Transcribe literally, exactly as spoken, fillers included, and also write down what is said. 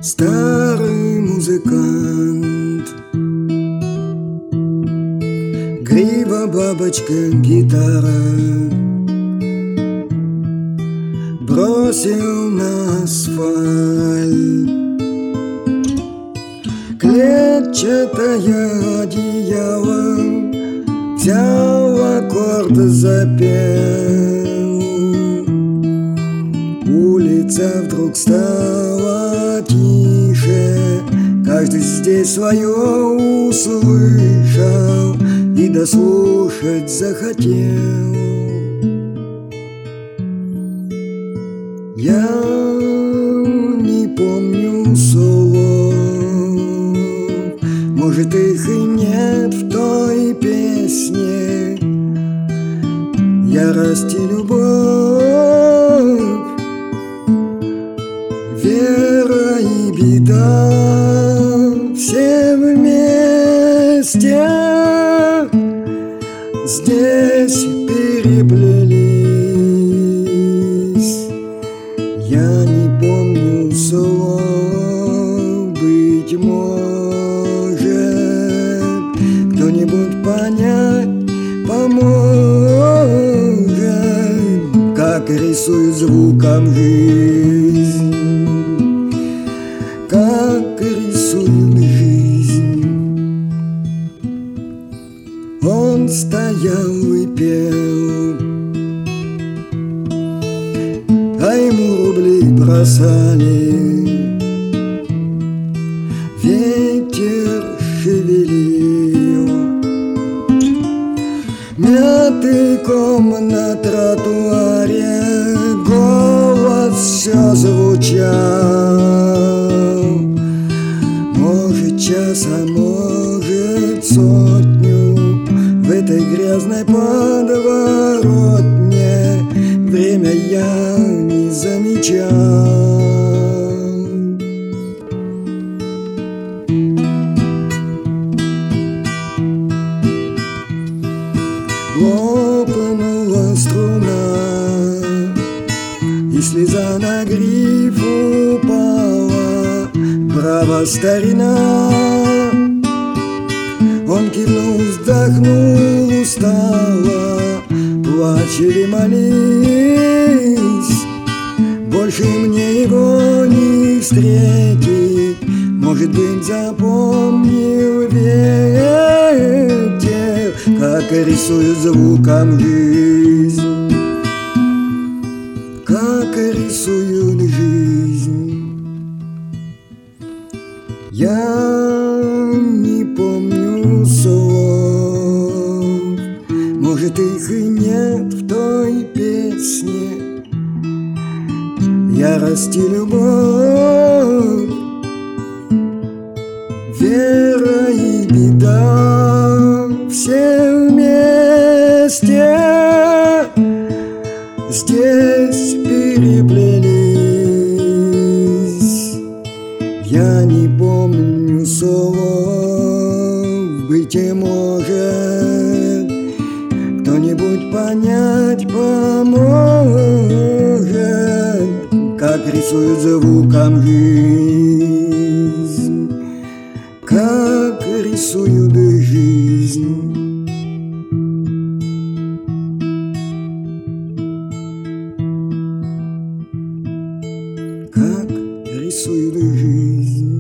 Старый музыкант, грива, бабочка, гитара, бросил на асфальт клетчатое одеяло, взял аккорд, запел. Улица вдруг стала тише, каждый здесь свое услышал и дослушать захотел. Я не помню слов, может, их и нет в той песне. Ярость и любовь, вера и беда, все вместе здесь переплелись. Я не помню слов, быть может, кто-нибудь понять поможет, как рисует звуком жизнь, как рисует жизнь. Он стоял и пел, а ему рубли бросали, ветер шевелил мятый ком на тротуаре, голос все звучал. Может, час, а может, сотню в этой грязной подворотне время я не замечал. Лопнула струна, и слеза на гриф упала. Браво, старина! Он кивнул, вздохнул устало. Плачь или молись, больше мне его не встретить. Может быть, запомнил ветер, как рисует звуком жизнь, как рисует жизнь. Я не помню слов, может, их и нет в той песне. Ярость и любовь, вера и беда, все вместе здесь переплелись. Я не помню слов, быть может, кто-нибудь понять поможет, как рисует звуком жизнь, как рисует жизнь. Как рисует жизнь.